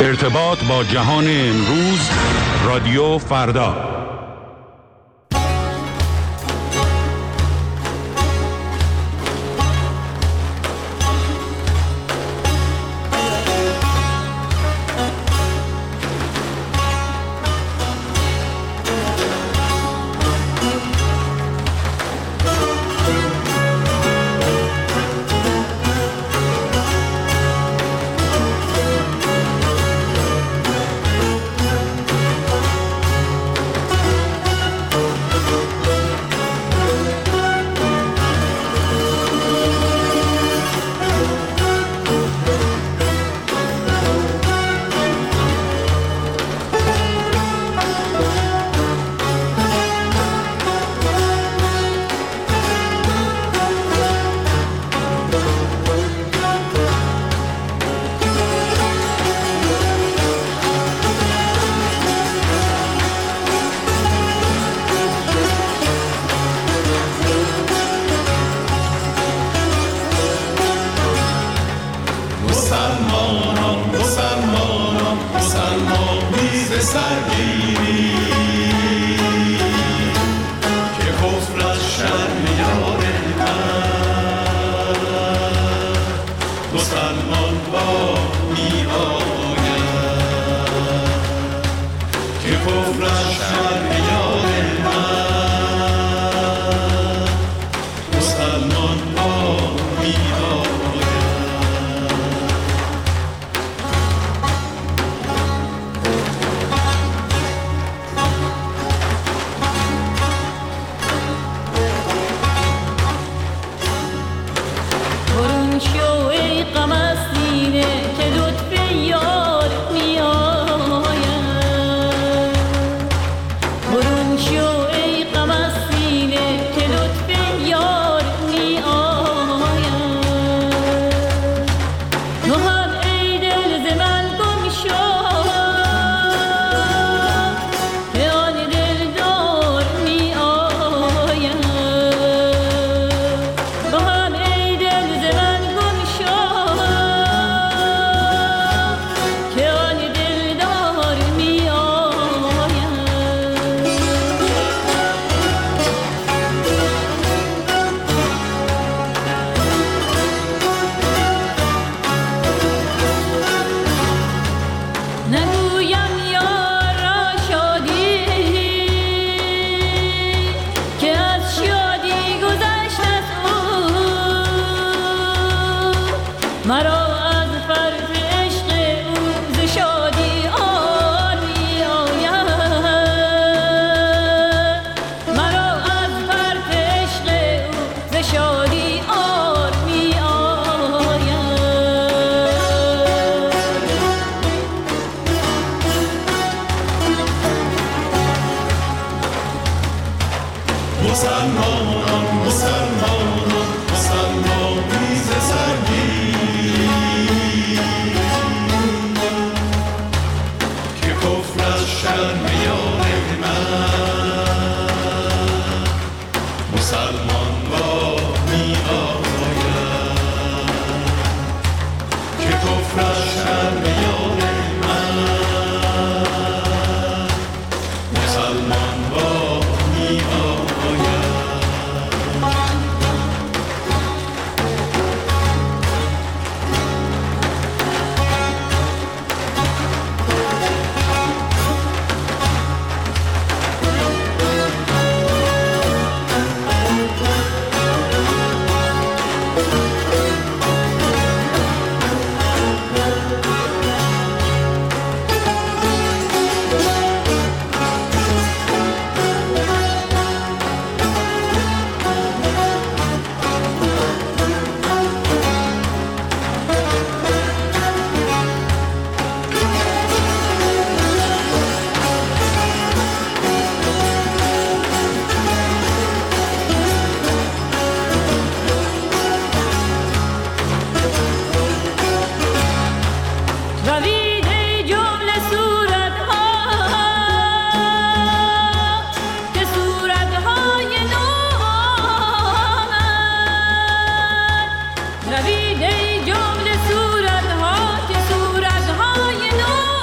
ارتباط با جهان امروز، رادیو فردا. نوید ای جمله صورتها که صورتهای نو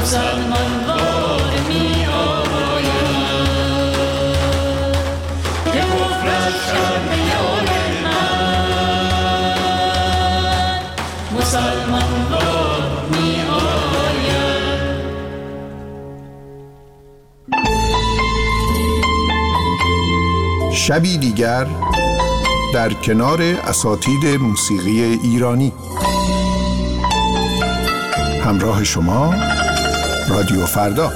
مسلمان وار می آید که کفرش شرم یار من مسلمان وار می آید. شبی دیگر در کنار اساتید موسیقی ایرانی. همراه شما رادیو فردا.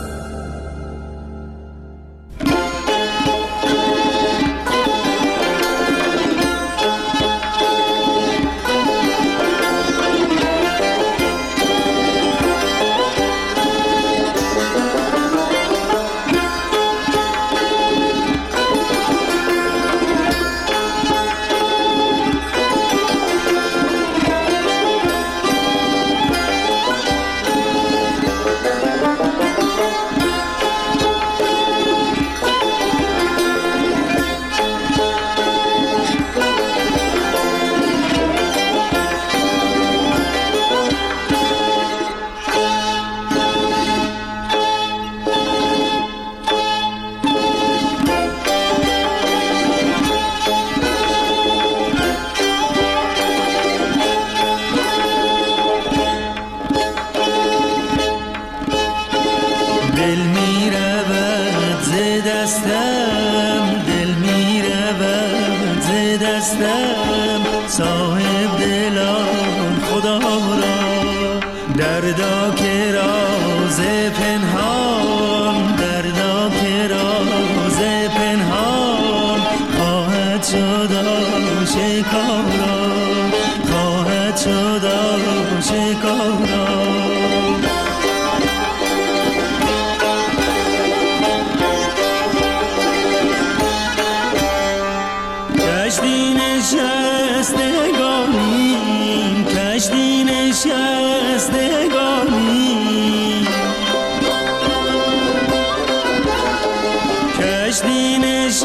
صاحب دلان خدا را دردا که راز پنهان دردا که راز پنهان خواهد شد آشکارا خواهد شد آشکارا. کشتی نشستگانی کشتی نشستگانی کشتی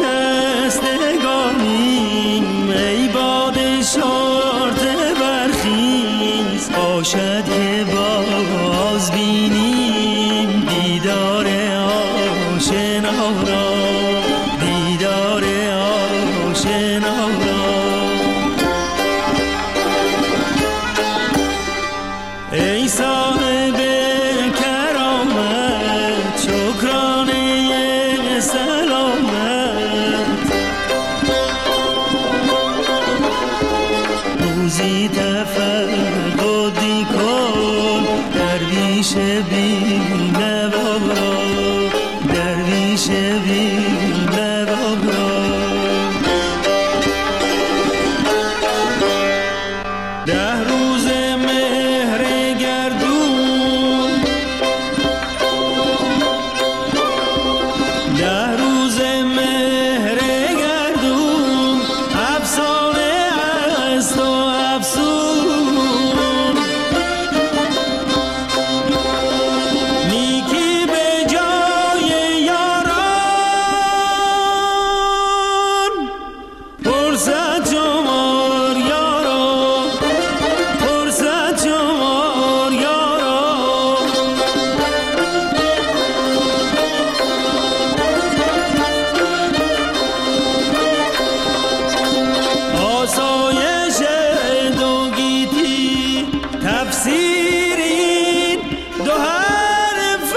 نشستگانی ای باد شارت برخیز باشد که باز بینیم دیدار آشنا را دیدار آشنا را. ای صاحب کرامت شکرانه سلامت روزی تفقدی کن درویش بی نوا را درویش بی نوا را. ده روز مهر گردون ده روز مهر گردون افسانه است و افسون نیکی به جای یاران فرصت شمار یاران فرصت شمار یاران. آسایش دو گیتی تفسیرین دو حرف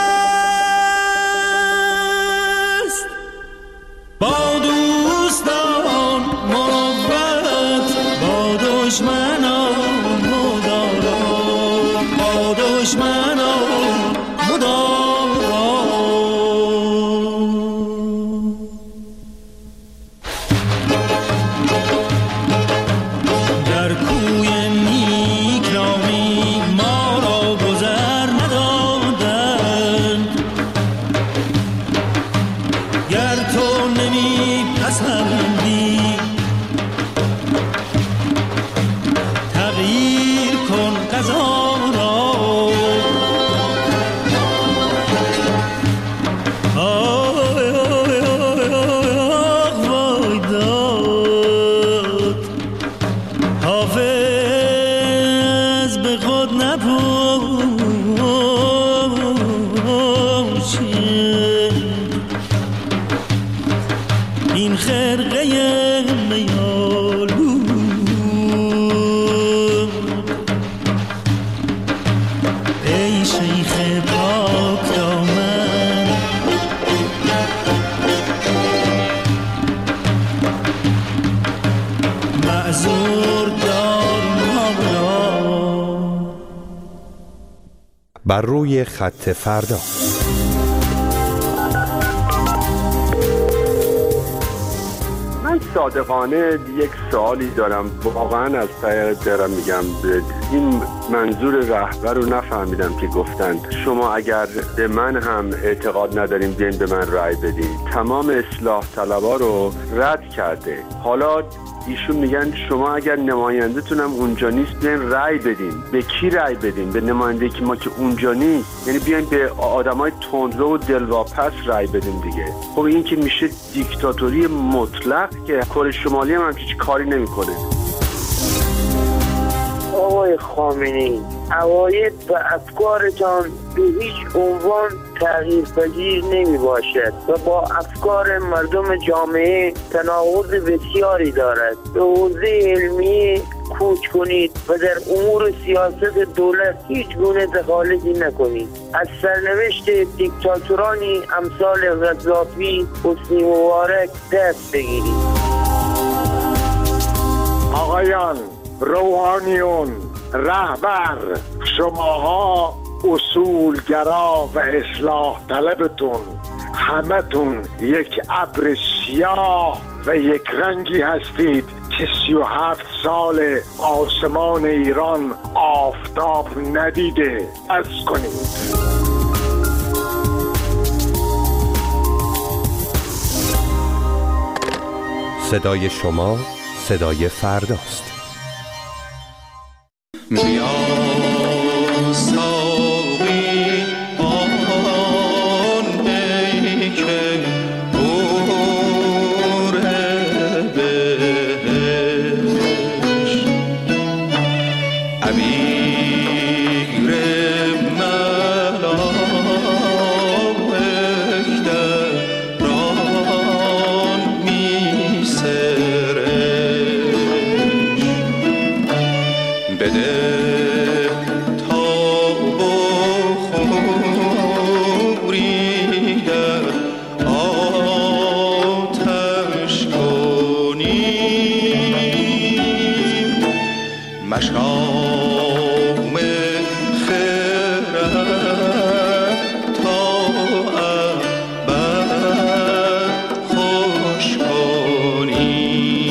است با دوستان مروت با دشمنان مدارا با دشمنان مدارا. در کوی نیکنامی ما را گذر ندادند گر تو نمی پسندی تغییر کن قضا را. آی آی آی وای داد حافظ به خود نپوی خرقه میالود ای شیخ پاک دامن معذور دار ما را. بر روی خط فردا. من صادقانه یک سوالی دارم، واقعا از ته دلم میگم این منظور رهبر رو نفهمیدم که گفتند شما اگر به من هم اعتقاد نداریم بیاین به من رأی بدین. تمام اصلاح طلبا رو رد کرده. حالا ایشون میگن شما اگر نماینده‌تونم اونجا نیست بیاین رأی بدین. به کی رأی بدین؟ به نماینده که ما که اونجا نیست، یعنی بیاین به آدمای تندرو و دلواپس رأی بدین دیگه. خب این که میشه دیکتاتوری مطلق که کره شمالی هم هیچ کاری نمیکنه. آقای خامنه‌ای، عقاید و افکارتان به هیچ عنوان تغییرپذیر نمی باشد و با افکار مردم جامعه تناقض بسیاری دارد. به حوزه علمی کوچ کنید و در امور سیاست دولت هیچ گونه دخالتی نکنید. از سرنوشت دیکتاتورانی امثال قذافی، حسنی مبارک دست بگیرید. آقایان، روحانیون، رهبر، شماها اصولگرا و اصلاح طلبتون همتون یک ابر سیاه و یک رنگی هستید که 37 سال آسمان ایران آفتاب ندیده. عرض کنید صدای شما صدای فرداست. بیا ساقی آن می که بور بهشت امیر ملائک در ران می سرشت بده مشام خیرت تا ابد خوش کنی.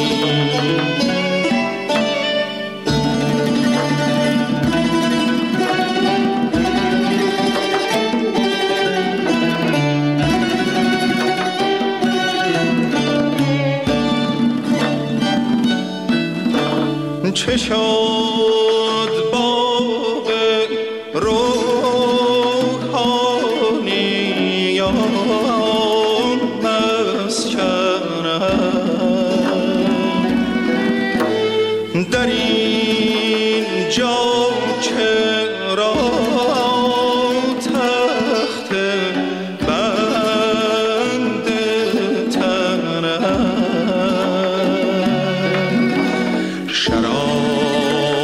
چه شد باغ روحانیان مسکنم در این جا چرا تخت بند تنم شراب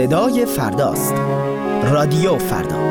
صدای فرداست. رادیو فردا.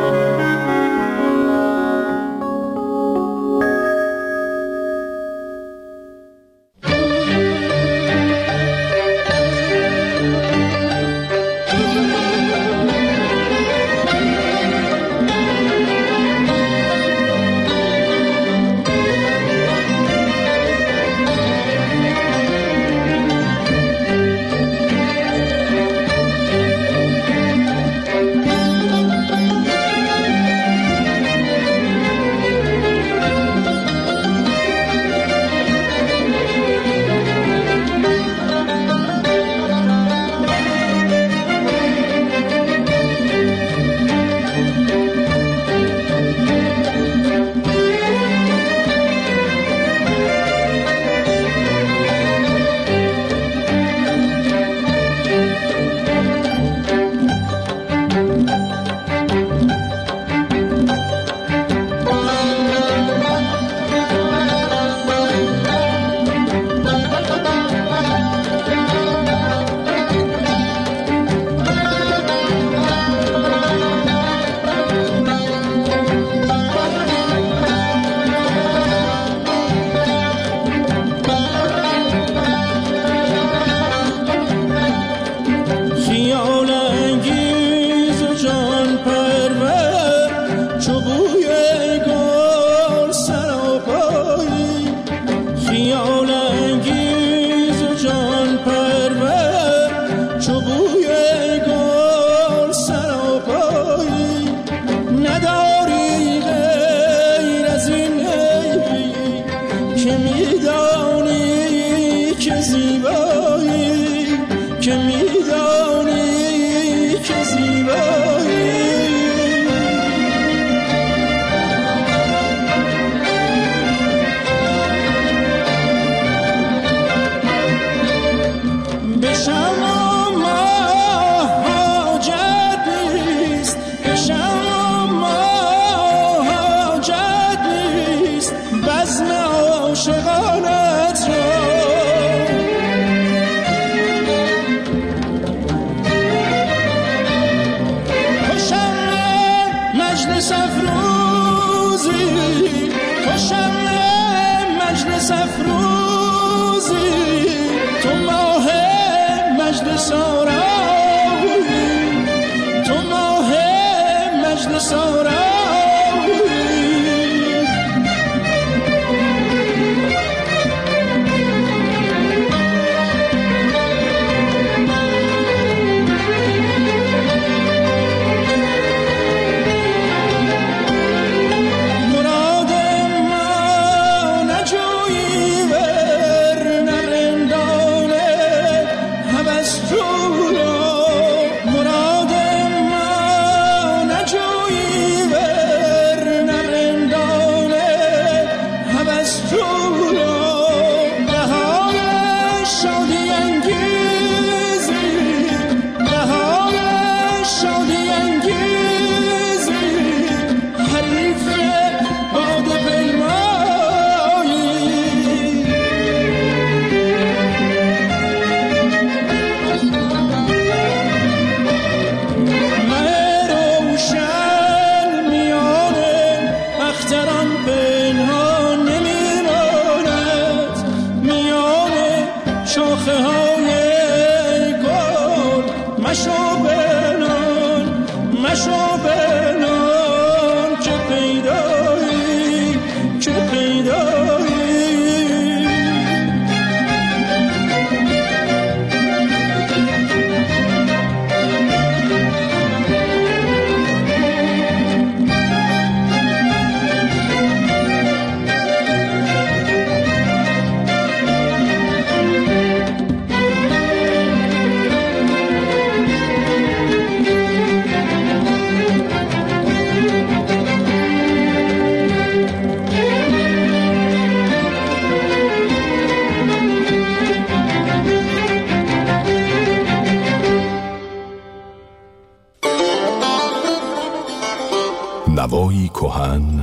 نوایی کهن،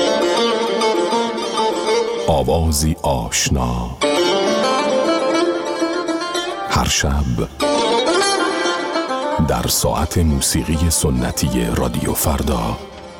آوازی آشنا، هر شب در ساعت موسیقی سنتی رادیو فردا.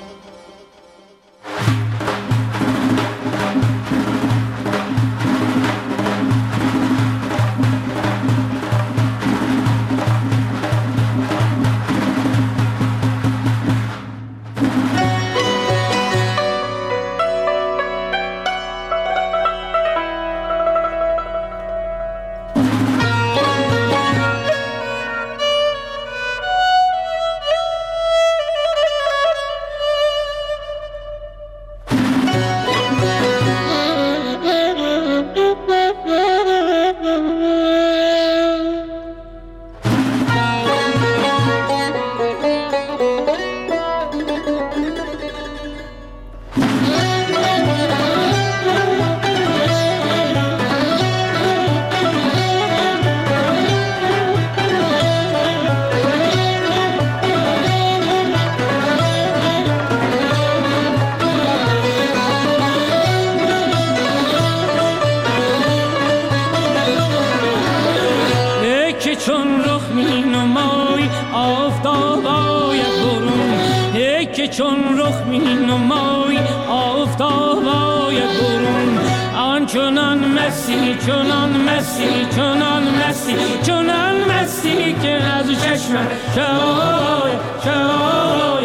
چون رخ می نمای آفتاب آید برون آنچنان مستی چنان مستی چنان مستی چنان مستی که از چشم شوای شوای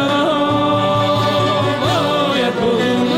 شوای برون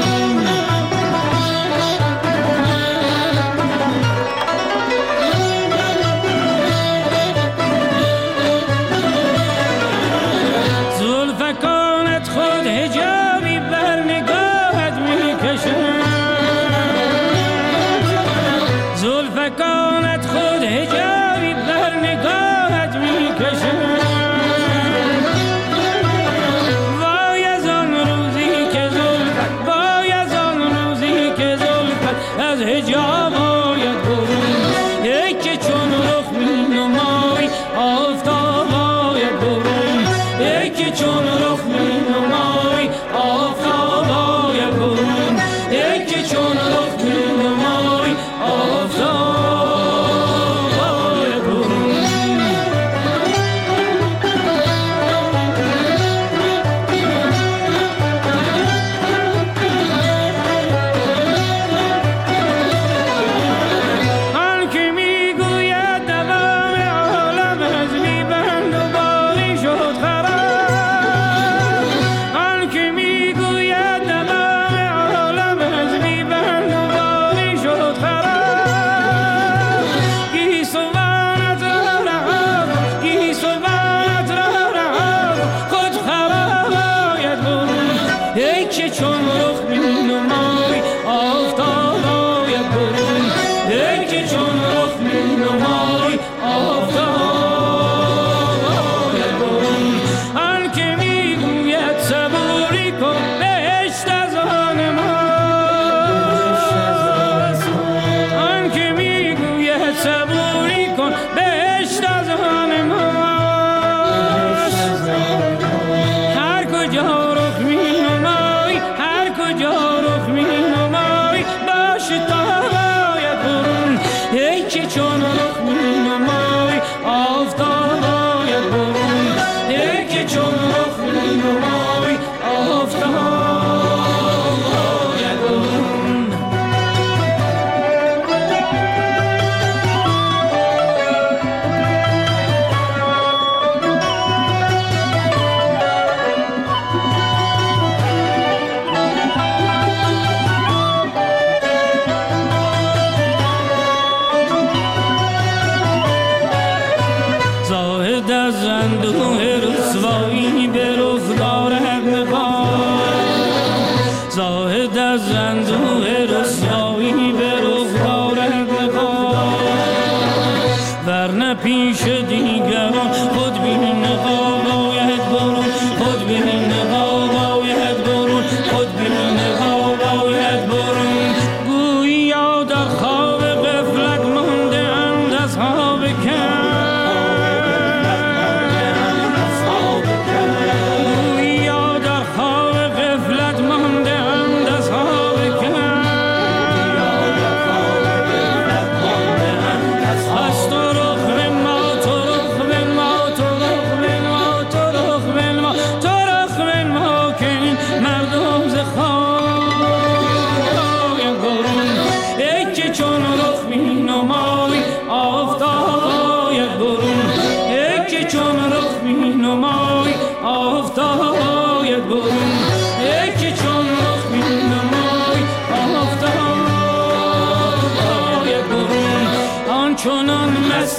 یا در خواب غفلت مانده اند از خواب کم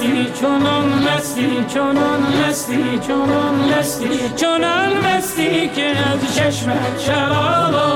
مستی چنان مستی چنان مستی چنان مستی چنان مستی که از چشمت شراب